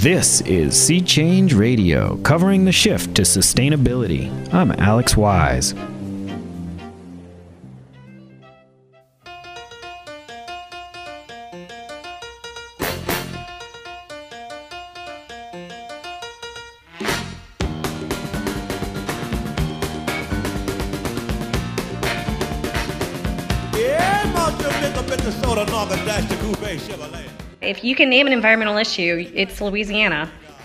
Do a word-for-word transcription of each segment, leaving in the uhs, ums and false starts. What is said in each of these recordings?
This is Sea Change Radio, covering the shift to sustainability. I'm Alex Wise. If you can name an environmental issue, it's Louisiana.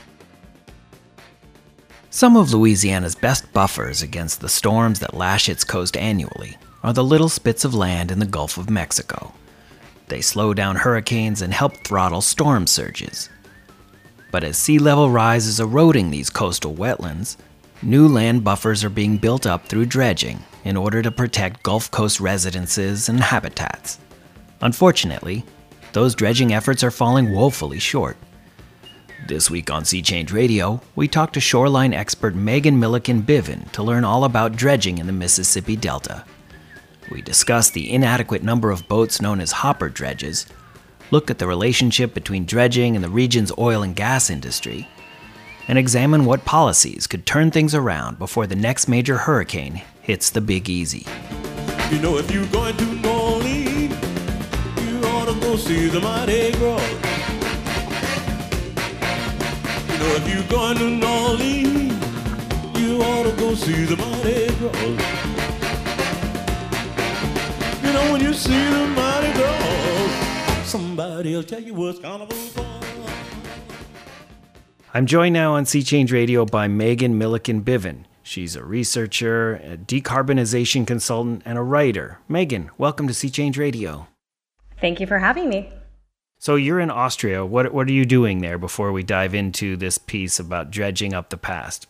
Some of Louisiana's best buffers against the storms that lash its coast annually are the little spits of land in the Gulf of Mexico. They slow down hurricanes and help throttle storm surges. But as sea level rise is eroding these coastal wetlands, new land buffers are being built up through dredging in order to protect Gulf Coast residences and habitats. Unfortunately, those dredging efforts are falling woefully short. This week on Sea Change Radio, we talk to shoreline expert Megan Milliken-Bivin to learn all about dredging in the Mississippi Delta. We discuss the inadequate number of boats known as hopper dredges, look at the relationship between dredging and the region's oil and gas industry, and examine what policies could turn things around before the next major hurricane hits the Big Easy. You know, if you're going to New Orleans, you ought to go see the Mardi Gras. You know, if you're going to New Orleans, you ought to go see the Mardi Gras. You know, when you see the Mardi Gras, somebody'll tell you what's carnival's for. I'm joined now on Sea Change Radio by Megan Milliken-Bivin. She's a researcher, a decarbonization consultant, and a writer. Megan, welcome to Sea Change Radio. Thank you for having me. So you're in Austria. What what are you doing there before we dive into this piece about dredging up the past?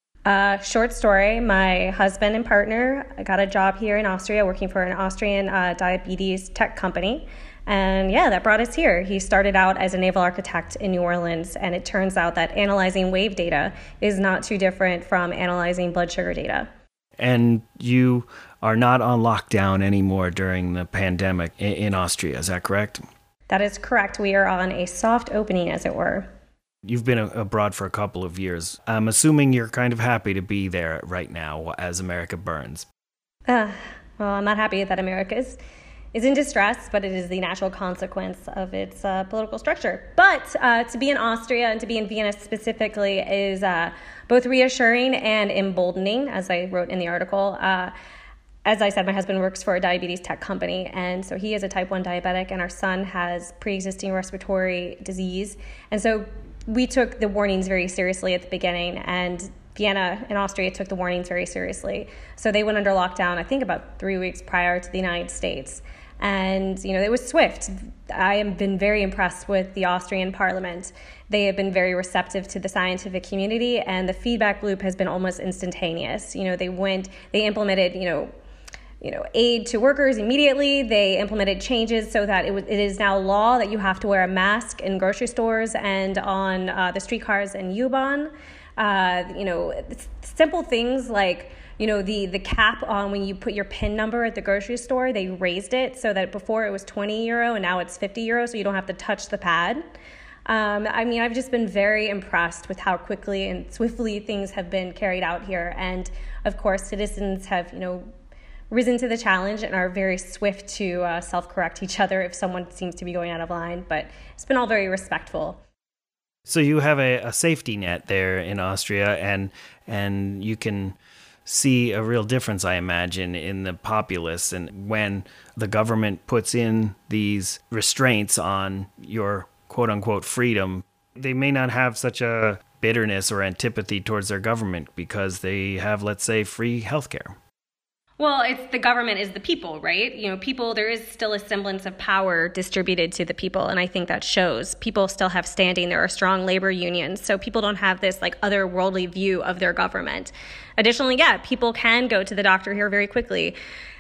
Uh, short story, my husband and partner got a job here in Austria working for an Austrian uh, diabetes tech company. And yeah, that brought us here. He started out as a naval architect in New Orleans, and it turns out that analyzing wave data is not too different from analyzing blood sugar data. And you are not on lockdown anymore during the pandemic in Austria, is that correct? That is correct. We are on a soft opening, as it were. You've been abroad for a couple of years. I'm assuming you're kind of happy to be there right now as America burns. Uh, well, I'm not happy that America is, is in distress, but it is the natural consequence of its uh, political structure. But uh, to be in Austria and to be in Vienna specifically is uh, both reassuring and emboldening, as I wrote in the article. Uh, As I said, my husband works for a diabetes tech company, and so he is a type one diabetic, and our son has pre-existing respiratory disease. And so we took the warnings very seriously at the beginning, and Vienna in Austria took the warnings very seriously. So they went under lockdown, I think, about three weeks prior to the United States. And, you know, it was swift. I have been very impressed with the Austrian parliament. They have been very receptive to the scientific community, and the feedback loop has been almost instantaneous. You know, they went, they implemented, you know, you know, aid to workers immediately. They implemented changes so that it, w- it is now law that you have to wear a mask in grocery stores and on uh, the streetcars in U-Bahn. Uh, you know, simple things like, you know, the, the cap on when you put your PIN number at the grocery store, they raised it so that before it was twenty euro and now it's fifty euro, so you don't have to touch the pad. Um, I mean, I've just been very impressed with how quickly and swiftly things have been carried out here. And of course, citizens have, you know, risen to the challenge and are very swift to uh, self-correct each other if someone seems to be going out of line. But it's been all very respectful. So you have a, a safety net there in Austria, and and you can see a real difference, I imagine, in the populace. And when the government puts in these restraints on your quote-unquote freedom, they may not have such a bitterness or antipathy towards their government because they have, let's say, free healthcare. Well, it's the government is the people, right? You know, people, there is still a semblance of power distributed to the people, and I think that shows. People still have standing. There are strong labor unions, so people don't have this like otherworldly view of their government. Additionally, yeah, people can go to the doctor here very quickly.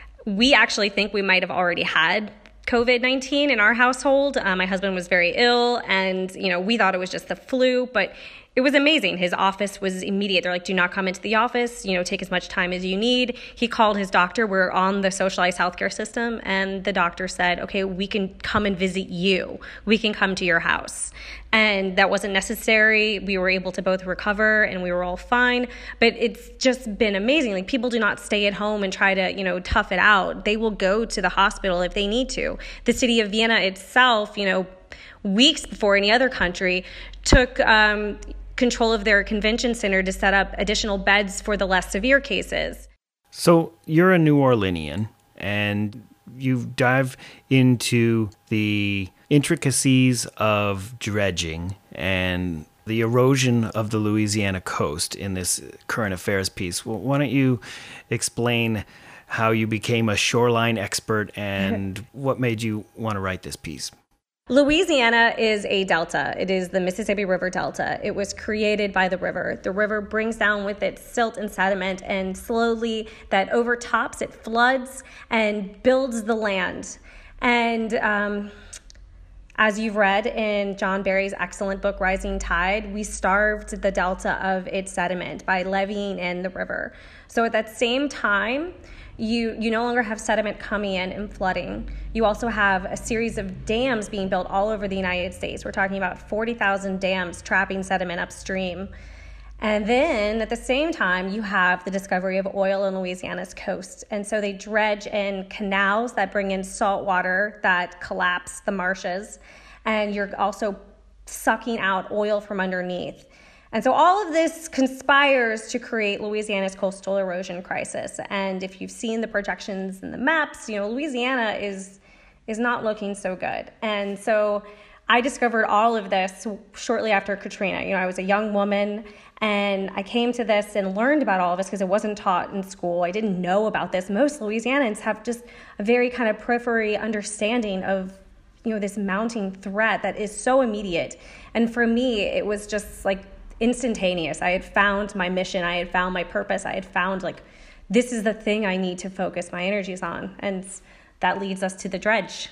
We actually think we might have already had covid nineteen in our household. Uh, my husband was very ill, and, you know, we thought it was just the flu, but it was amazing. His office was immediate. They're like, do not come into the office, you know, take as much time as you need. He called his doctor. We're on the socialized healthcare system. And the doctor said, okay, we can come and visit you. We can come to your house. And that wasn't necessary. We were able to both recover and we were all fine. But it's just been amazing. Like, people do not stay at home and try to, you know, tough it out. They will go to the hospital if they need to. The city of Vienna itself, you know, weeks before any other country, took um, control of their convention center to set up additional beds for the less severe cases. So you're a New Orleanian, and you dive into the intricacies of dredging and the erosion of the Louisiana coast in this current affairs piece. Well, why don't you explain how you became a shoreline expert and what made you want to write this piece? Louisiana is a delta. It is the Mississippi River Delta. It was created by the river. The river brings down with it silt and sediment, and slowly that overtops, it floods and builds the land. And um, as you've read in John Barry's excellent book, Rising Tide, we starved the delta of its sediment by leveeing in the river. So at that same time, You you no longer have sediment coming in and flooding. You also have a series of dams being built all over the United States. We're talking about forty thousand dams trapping sediment upstream. And then at the same time, you have the discovery of oil on Louisiana's coast. And so they dredge in canals that bring in salt water that collapse the marshes. And you're also sucking out oil from underneath. And so all of this conspires to create Louisiana's coastal erosion crisis. And if you've seen the projections and the maps, you know, Louisiana is is not looking so good. And so I discovered all of this shortly after Katrina. You know, I was a young woman, and I came to this and learned about all of this because it wasn't taught in school. I didn't know about this. Most Louisianans have just a very kind of periphery understanding of, you know, this mounting threat that is so immediate. And for me, it was just like instantaneous. I had found my mission. I had found my purpose. I had found, like, this is the thing I need to focus my energies on. And that leads us to the dredge.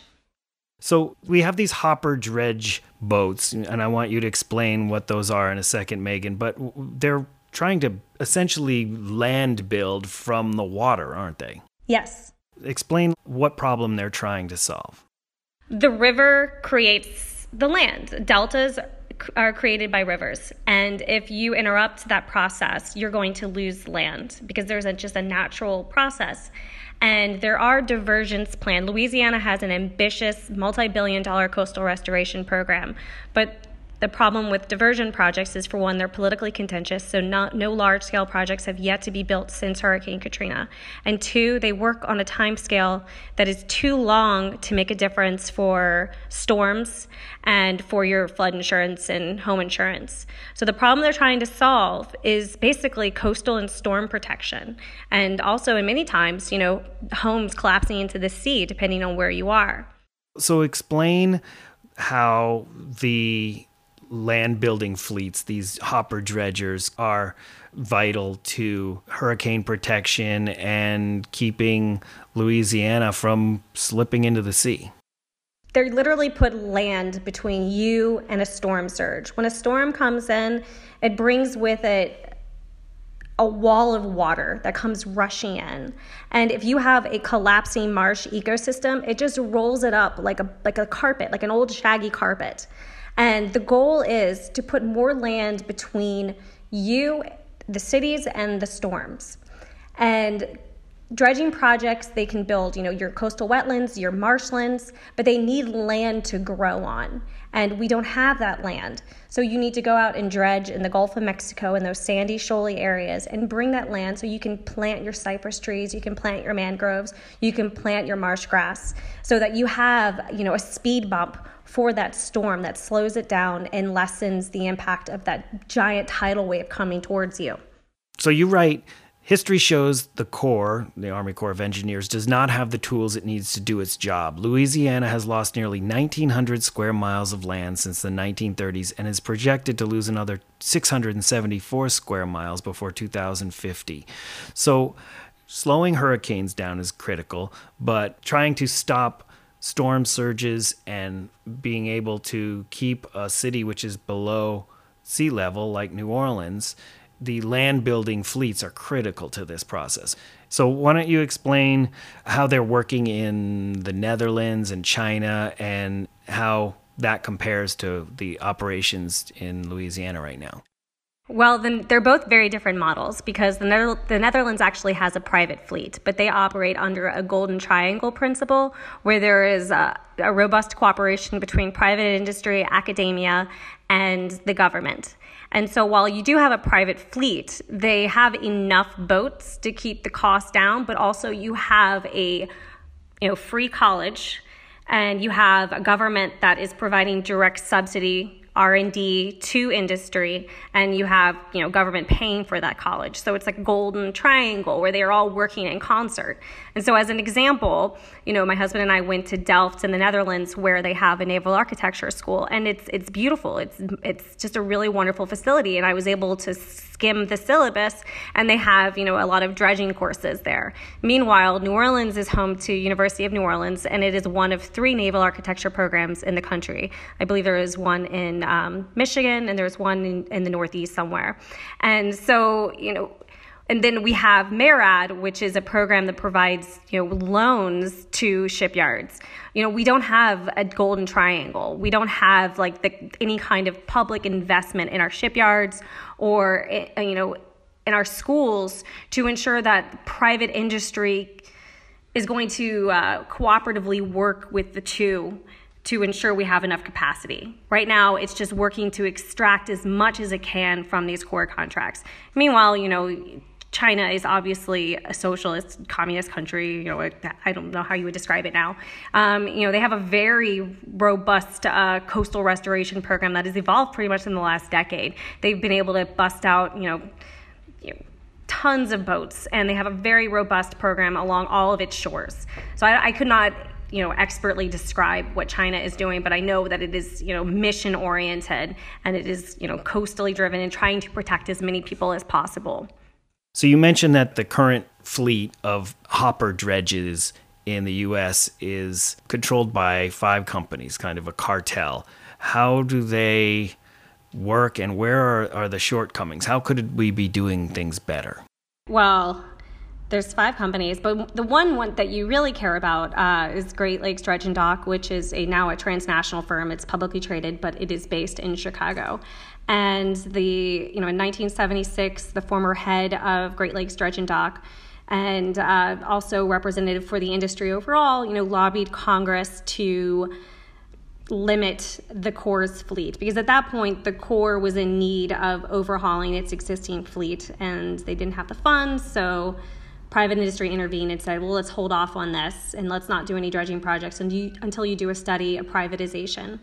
So we have these hopper dredge boats, and I want you to explain what those are in a second, Megan, but they're trying to essentially land build from the water, aren't they? Yes. Explain what problem they're trying to solve. The river creates the land. Deltas are created by rivers. And if you interrupt that process, you're going to lose land because there's a, just a natural process. And there are diversions planned. Louisiana has an ambitious multi-billion dollar coastal restoration program. But the problem with diversion projects is, for one, they're politically contentious, so not, no large-scale projects have yet to be built since Hurricane Katrina. And two, they work on a time scale that is too long to make a difference for storms and for your flood insurance and home insurance. So the problem they're trying to solve is basically coastal and storm protection. And also, in many times, you know, homes collapsing into the sea, depending on where you are. So explain how the land building fleets, these hopper dredgers, are vital to hurricane protection and keeping Louisiana from slipping into the sea. They literally put land between you and a storm surge. When a storm comes in, it brings with it a wall of water that comes rushing in. And if you have a collapsing marsh ecosystem, it just rolls it up like a like a carpet, like an old shaggy carpet. And the goal is to put more land between you, the cities, and the storms. And dredging projects, they can build, you know, your coastal wetlands, your marshlands, but they need land to grow on. And we don't have that land. So you need to go out and dredge in the Gulf of Mexico in those sandy, shoaly areas and bring that land so you can plant your cypress trees, you can plant your mangroves, you can plant your marsh grass, so that you have, you know, a speed bump for that storm that slows it down and lessens the impact of that giant tidal wave coming towards you. So you write, history shows the Corps, the Army Corps of Engineers, does not have the tools it needs to do its job. Louisiana has lost nearly nineteen hundred square miles of land since the nineteen thirties and is projected to lose another six hundred seventy-four square miles before two thousand fifty. So slowing hurricanes down is critical, but trying to stop storm surges and being able to keep a city which is below sea level, like New Orleans, the land building fleets are critical to this process. So why don't you explain how they're working in the Netherlands and China and how that compares to the operations in Louisiana right now? Well, then they're both very different models because the, Nether- the Netherlands actually has a private fleet, but they operate under a golden triangle principle where there is a, a robust cooperation between private industry, academia, and the government. And so while you do have a private fleet, they have enough boats to keep the cost down, but also you have a you know, free college, and you have a government that is providing direct subsidy R and D to industry, and you have, you know, government paying for that college. So it's like a golden triangle where they are all working in concert. And so as an example, you know, my husband and I went to Delft in the Netherlands where they have a naval architecture school, and it's it's beautiful. It's it's just a really wonderful facility, and I was able to skim the syllabus, and they have, you know, a lot of dredging courses there. Meanwhile, New Orleans is home to University of New Orleans, and it is one of three naval architecture programs in the country. I believe there is one in um, Michigan, and there's one in, in the Northeast somewhere. And so, you know, and then we have MARAD, which is a program that provides, you know, loans to shipyards. You know, we don't have a golden triangle. We don't have like the, any kind of public investment in our shipyards or, you know, in our schools to ensure that private industry is going to uh, cooperatively work with the two to ensure we have enough capacity. Right now, it's just working to extract as much as it can from these core contracts. Meanwhile, you know, China is obviously a socialist, communist country. You know, I don't know how you would describe it now. Um, you know, they have a very robust uh, coastal restoration program that has evolved pretty much in the last decade. They've been able to bust out, you know, you know tons of boats, and they have a very robust program along all of its shores. So I, I could not, you know, expertly describe what China is doing, but I know that it is, you know, mission oriented, and it is, you know, coastally driven and trying to protect as many people as possible. So you mentioned that the current fleet of hopper dredges in the U S is controlled by five companies, kind of a cartel. How do they work, and where are, are the shortcomings? How could we be doing things better? Well, there's five companies, but the one, one that you really care about uh, is Great Lakes Dredge and Dock, which is a now a transnational firm. It's publicly traded, but it is based in Chicago. And the, you know, in nineteen seventy-six, the former head of Great Lakes Dredge and Dock, and uh, also representative for the industry overall, you know, lobbied Congress to limit the Corps' fleet, because at that point the Corps was in need of overhauling its existing fleet, and they didn't have the funds. So private industry intervened and said, well, let's hold off on this and let's not do any dredging projects and you, until you do a study of privatization.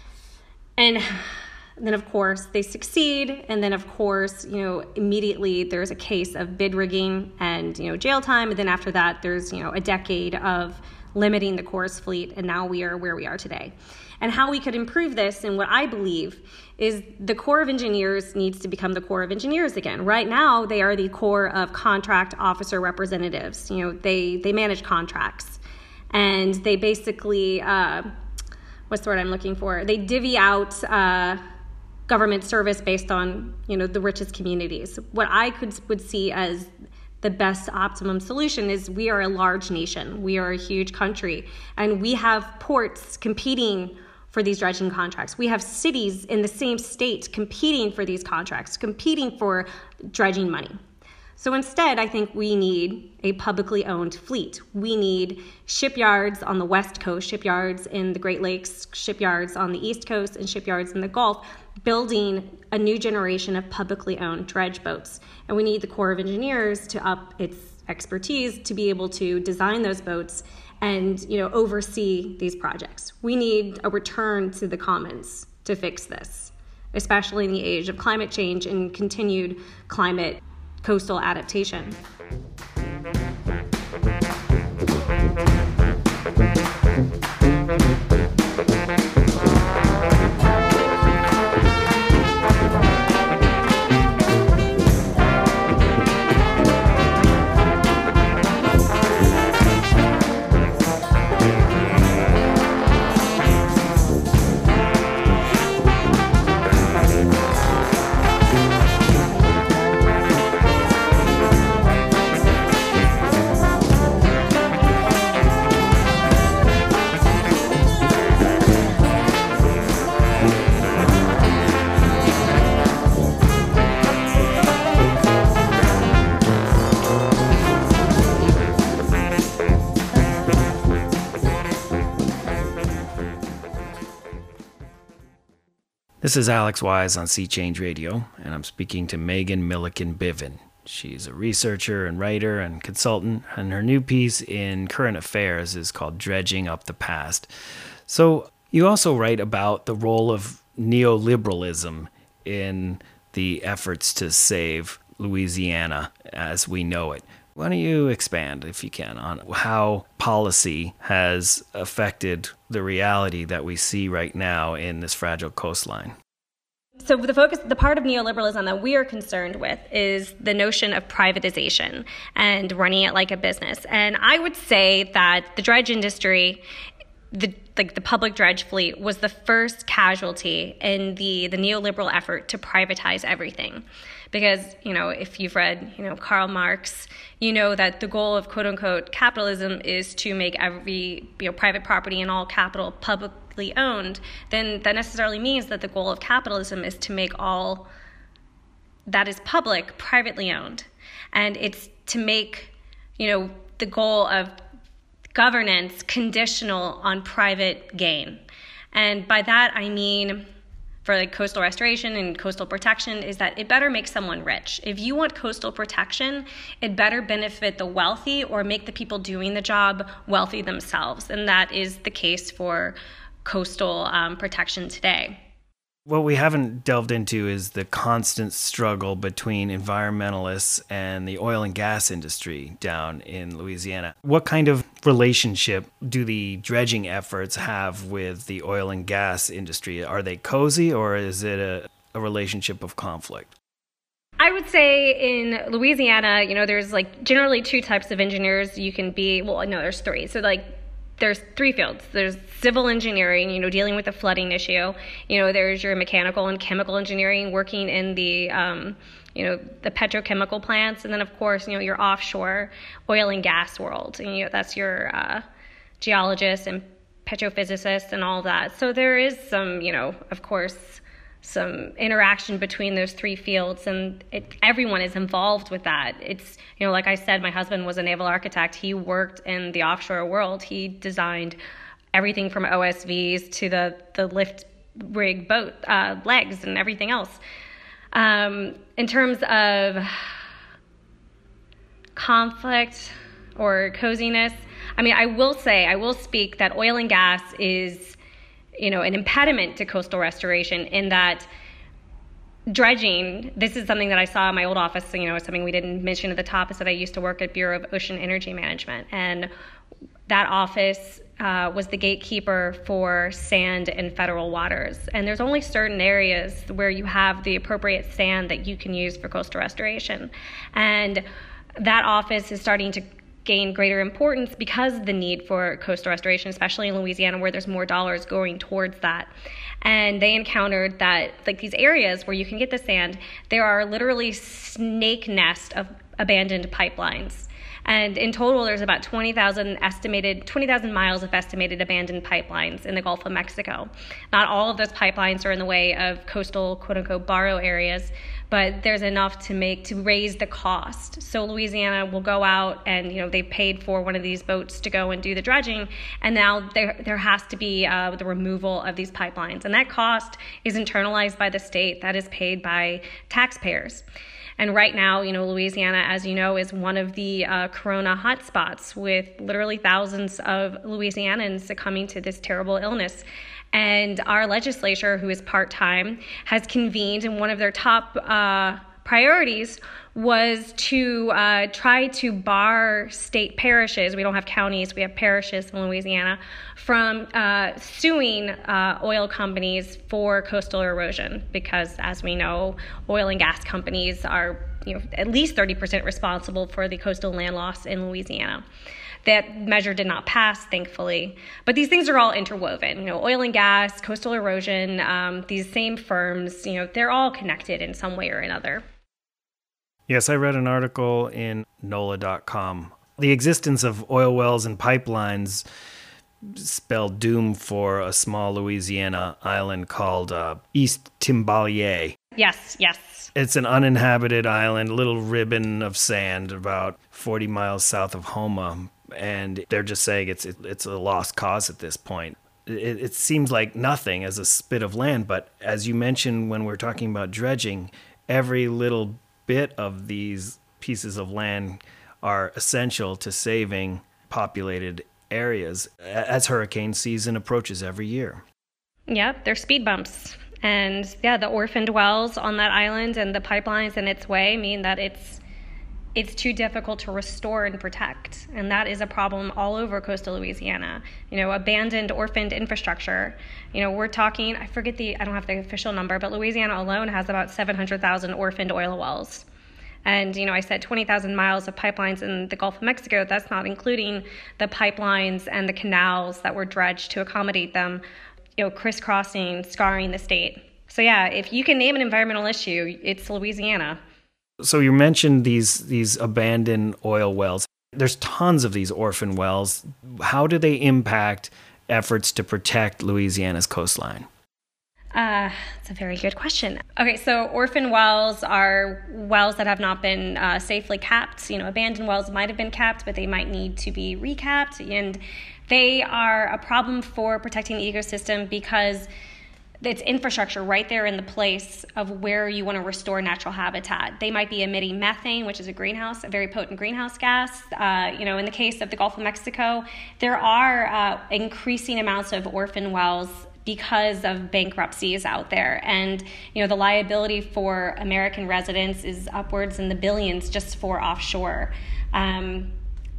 And then, of course, they succeed. And then, of course, you know, immediately there's a case of bid rigging and, you know, jail time. And then after that, there's, you know, a decade of limiting the Corps' fleet. And now we are where we are today. And how we could improve this, and what I believe, is the Corps of Engineers needs to become the Corps of Engineers again. Right now, they are the Corps of Contract Officer Representatives. You know, they, they manage contracts. And they basically, uh, what's the word I'm looking for? They divvy out uh, government service based on, you know, the richest communities. What I could would see as the best optimum solution is we are a large nation. We are a huge country. And we have ports competing for these dredging contracts. We have cities in the same state competing for these contracts, competing for dredging money. So instead, I think we need a publicly owned fleet. We need shipyards on the West Coast, shipyards in the Great Lakes, shipyards on the East Coast, and shipyards in the Gulf, building a new generation of publicly owned dredge boats. And we need the Corps of Engineers to up its expertise to be able to design those boats and, you know, oversee these projects. We need a return to the commons to fix this, especially in the age of climate change and continued climate coastal adaptation. This is Alex Wise on Sea Change Radio, and I'm speaking to Megan Milliken Bivin. She's a researcher and writer and consultant, and her new piece in Current Affairs is called Dredging Up the Past. So you also write about the role of neoliberalism in the efforts to save Louisiana as we know it. Why don't you expand, if you can, on how policy has affected the reality that we see right now in this fragile coastline? So the focus, the part of neoliberalism that we are concerned with is the notion of privatization and running it like a business. And I would say that the dredge industry, the like the public dredge fleet, was the first casualty in the, the neoliberal effort to privatize everything. Because, you know, if you've read, you know, Karl Marx, you know that the goal of quote unquote capitalism is to make every, you know, private property and all capital publicly owned. Then that necessarily means that the goal of capitalism is to make all that is public privately owned. And it's to make, you know, the goal of governance conditional on private gain. And by that I mean, for like coastal restoration and coastal protection, is that it better make someone rich. If you want coastal protection, it better benefit the wealthy or make the people doing the job wealthy themselves. And that is the case for coastal um, protection today. What we haven't delved into is the constant struggle between environmentalists and the oil and gas industry down in Louisiana. What kind of relationship do the dredging efforts have with the oil and gas industry? Are they cozy, or is it a, a relationship of conflict? I would say in Louisiana, you know, there's like generally two types of engineers you can be. Well, no, there's three. So like there's three fields. There's civil engineering, you know, dealing with the flooding issue. You know, there's your mechanical and chemical engineering, working in the, um, you know, the petrochemical plants. And then, of course, you know, your offshore oil and gas world. And, you know, that's your uh, geologists and petrophysicists and all that. So there is some, you know, of course, some interaction between those three fields, and it, everyone is involved with that. It's, you know, like I said, my husband was a naval architect. He worked in the offshore world. He designed everything from O S Vs to the, the lift rig boat uh, legs and everything else. Um, in terms of conflict or coziness, I mean, I will say, I will speak that oil and gas is, you know, an impediment to coastal restoration in that dredging, this is something that I saw in my old office, you know, something we didn't mention at the top, is that I used to work at Bureau of Ocean Energy Management. And that office uh, was the gatekeeper for sand in federal waters. And there's only certain areas where you have the appropriate sand that you can use for coastal restoration. And that office is starting to gain greater importance because of the need for coastal restoration, especially in Louisiana, where there's more dollars going towards that. And they encountered that, like, these areas where you can get the sand, there are literally snake nests of abandoned pipelines. And in total, there's about twenty thousand estimated, twenty thousand miles of estimated abandoned pipelines in the Gulf of Mexico. Not all of those pipelines are in the way of coastal, quote-unquote, borrow areas, but there's enough to make, to raise the cost. So Louisiana will go out and, you know, they paid for one of these boats to go and do the dredging, and now there there has to be uh, the removal of these pipelines. And that cost is internalized by the state. That is paid by taxpayers. And right now, you know, Louisiana, as you know, is one of the uh, corona hotspots, with literally thousands of Louisianans succumbing to this terrible illness. And our legislature, who is part-time, has convened, and one of their top uh, priorities was to uh, try to bar state parishes, we don't have counties, we have parishes in Louisiana, from uh, suing uh, oil companies for coastal erosion, because, as we know, oil and gas companies are, you know, at least thirty percent responsible for the coastal land loss in Louisiana. That measure did not pass, thankfully. But these things are all interwoven. You know, oil and gas, coastal erosion, um, these same firms, you know, they're all connected in some way or another. Yes, I read an article in N O L A dot com. The existence of oil wells and pipelines spelled doom for a small Louisiana island called uh, East Timbalier. Yes, yes. It's an uninhabited island, a little ribbon of sand about forty miles south of Houma. And they're just saying it's it's a lost cause at this point. it, it seems like nothing as a spit of land. But as you mentioned, when we're talking about dredging, every little bit of these pieces of land are essential to saving populated areas as hurricane season approaches every year. Yep, they're speed bumps. And yeah, the orphaned wells on that island and the pipelines in its way mean that it's it's too difficult to restore and protect. And that is a problem all over coastal Louisiana. You know, abandoned, orphaned infrastructure. You know, we're talking, I forget the, I don't have the official number, but Louisiana alone has about seven hundred thousand orphaned oil wells. And, you know, I said twenty thousand miles of pipelines in the Gulf of Mexico. That's not including the pipelines and the canals that were dredged to accommodate them, you know, crisscrossing, scarring the state. So yeah, if you can name an environmental issue, it's Louisiana. So you mentioned these these abandoned oil wells. There's tons of these orphan wells. How do they impact efforts to protect Louisiana's coastline? Uh, that's a very good question. Okay, so orphan wells are wells that have not been uh, safely capped. You know, abandoned wells might have been capped, but they might need to be recapped. And they are a problem for protecting the ecosystem because it's infrastructure right there in the place of where you want to restore natural habitat. They might be emitting methane, which is a greenhouse, a very potent greenhouse gas. Uh, you know, in the case of the Gulf of Mexico, there are uh, increasing amounts of orphan wells because of bankruptcies out there. And, you know, the liability for American residents is upwards in the billions just for offshore. Um,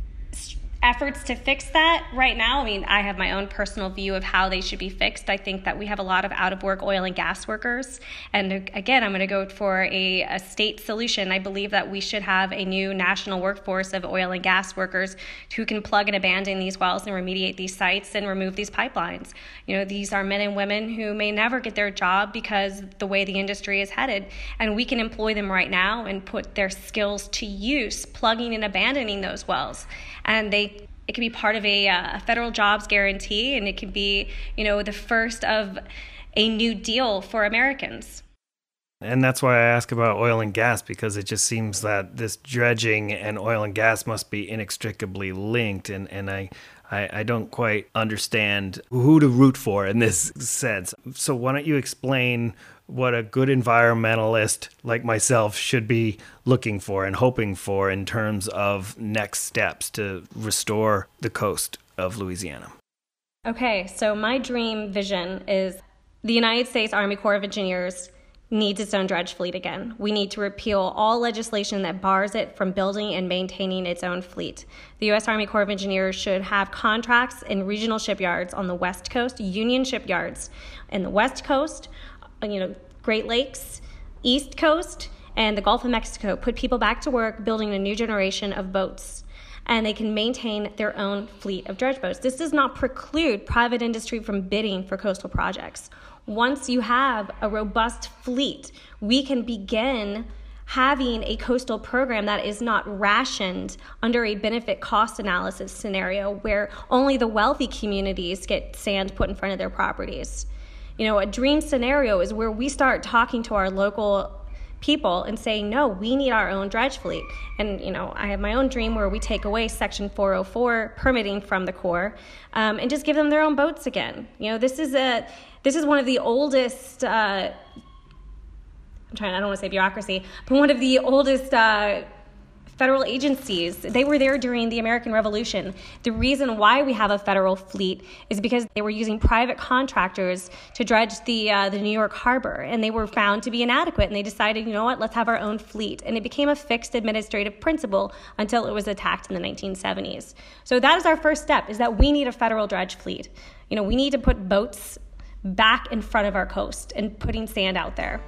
Efforts to fix that right now, I mean, I have my own personal view of how they should be fixed. I think that we have a lot of out-of-work oil and gas workers. And again, I'm going to go for a, a state solution. I believe that we should have a new national workforce of oil and gas workers who can plug and abandon these wells and remediate these sites and remove these pipelines. You know, these are men and women who may never get their job because the way the industry is headed. And we can employ them right now and put their skills to use, plugging and abandoning those wells. And they it can be part of a uh, federal jobs guarantee, and it can be, you know, the first of a new deal for Americans. And that's why I ask about oil and gas, because it just seems that this dredging and oil and gas must be inextricably linked, and, and I, I, I don't quite understand who to root for in this sense. So why don't you explain what a good environmentalist like myself should be looking for and hoping for in terms of next steps to restore the coast of Louisiana? Okay, so my dream vision is the United States Army Corps of Engineers needs its own dredge fleet again. We need to repeal all legislation that bars it from building and maintaining its own fleet. The U S Army Corps of Engineers should have contracts in regional shipyards on the West Coast, Union shipyards in the West Coast, you know, Great Lakes, East Coast, and the Gulf of Mexico. Put people back to work building a new generation of boats, and they can maintain their own fleet of dredge boats. This does not preclude private industry from bidding for coastal projects. Once you have a robust fleet, we can begin having a coastal program that is not rationed under a benefit cost analysis scenario where only the wealthy communities get sand put in front of their properties. You know, a dream scenario is where we start talking to our local people and saying, no, we need our own dredge fleet. And, you know, I have my own dream where we take away Section four oh four permitting from the Corps um, and just give them their own boats again. You know, this is a this is one of the oldest, uh, I'm trying, I don't want to say bureaucracy, but one of the oldest uh, federal agencies. They were there during the American Revolution. The reason why we have a federal fleet is because they were using private contractors to dredge the uh, the New York harbor, and they were found to be inadequate, and they decided, you know what, let's have our own fleet. And it became a fixed administrative principle until it was attacked in the nineteen seventies. So that is our first step, is that we need a federal dredge fleet. You know, we need to put boats back in front of our coast and putting sand out there.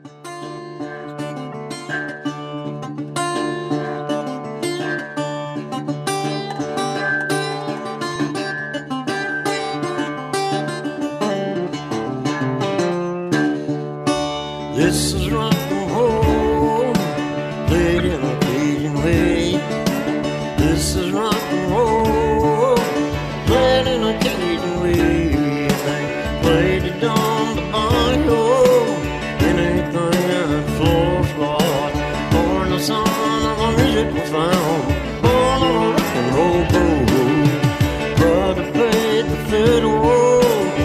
This is rock and roll, played in a Cajun way. This is rock and roll, played in a Cajun way. They played it on the bayou, and anything that floors God. Born the son of a musical found, born on a rock and roll boat. Brother played the fiddle,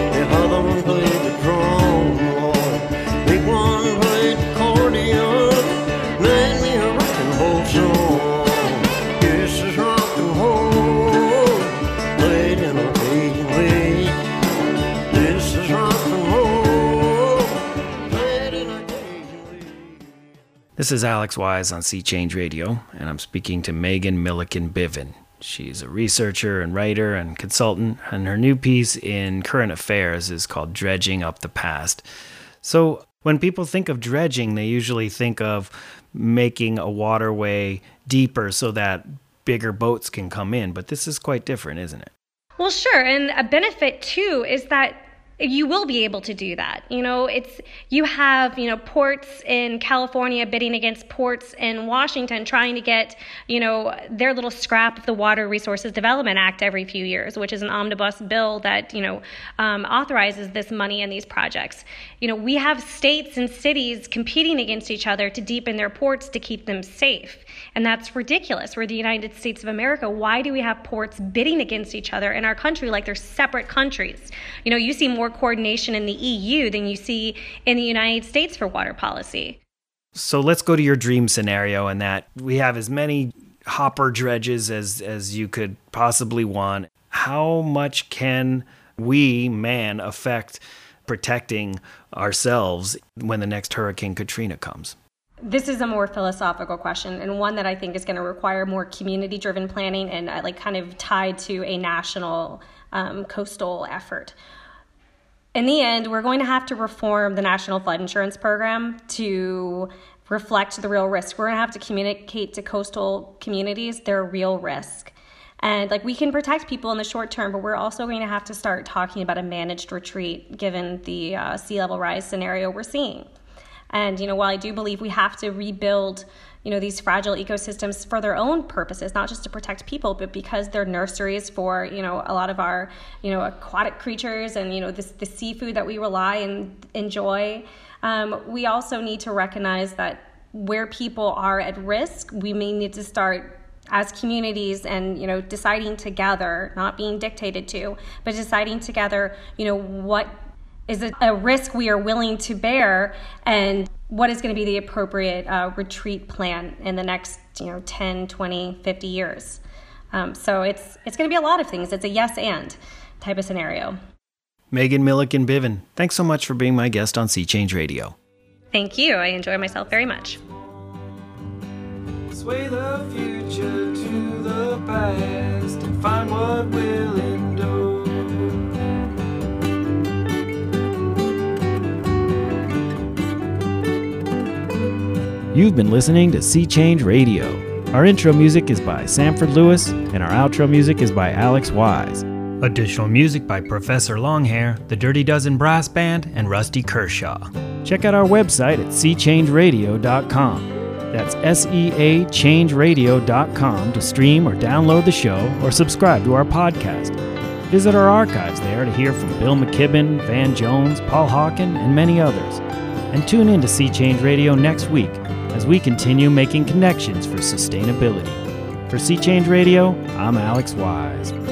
This is Alex Wise on Sea Change Radio, and I'm speaking to Megan Milliken Bivin. She's a researcher and writer and consultant, and her new piece in Current Affairs is called Dredging Up the Past. So when people think of dredging, they usually think of making a waterway deeper so that bigger boats can come in, but this is quite different, isn't it? Well, sure. And a benefit, too, is that you will be able to do that. You know, it's you have, you know, ports in California bidding against ports in Washington trying to get, you know, their little scrap of the Water Resources Development Act every few years, which is an omnibus bill that, you know, um, authorizes this money in these projects. You know, we have states and cities competing against each other to deepen their ports to keep them safe. And that's ridiculous. We're the United States of America. Why do we have ports bidding against each other in our country like they're separate countries? You know, you see more coordination in the E U than you see in the United States for water policy. So let's go to your dream scenario, in that we have as many hopper dredges as, as you could possibly want. How much can we, man, affect protecting ourselves when the next Hurricane Katrina comes? This is a more philosophical question, and one that I think is going to require more community-driven planning and uh, like kind of tied to a national um, coastal effort. In the end, we're going to have to reform the National Flood Insurance Program to reflect the real risk. We're going to have to communicate to coastal communities their real risk. And like we can protect people in the short term, but we're also going to have to start talking about a managed retreat given the uh, sea level rise scenario we're seeing. And, you know, while I do believe we have to rebuild, you know, these fragile ecosystems for their own purposes, not just to protect people, but because they're nurseries for, you know, a lot of our, you know, aquatic creatures and, you know, this, the seafood that we rely and enjoy. Um, we also need to recognize that where people are at risk, we may need to start as communities and, you know, deciding together, not being dictated to, but deciding together, you know, what is it a risk we are willing to bear, and what is going to be the appropriate uh, retreat plan in the next, you know, ten, twenty, fifty years. Um, so it's it's going to be a lot of things. It's a yes and type of scenario. Megan Milliken Bivin, thanks so much for being my guest on Sea Change Radio. Thank you. I enjoy myself very much. Sway the future to the past and find what will endure. You've been listening to Sea Change Radio. Our intro music is by Sanford Lewis, and our outro music is by Alex Wise. Additional music by Professor Longhair, the Dirty Dozen Brass Band, and Rusty Kershaw. Check out our website at sea change radio dot com. That's S E A change radio dot com to stream or download the show or subscribe to our podcast. Visit our archives there to hear from Bill McKibben, Van Jones, Paul Hawken, and many others. And tune in to Sea Change Radio next week as we continue making connections for sustainability. For Sea Change Radio, I'm Alex Wise.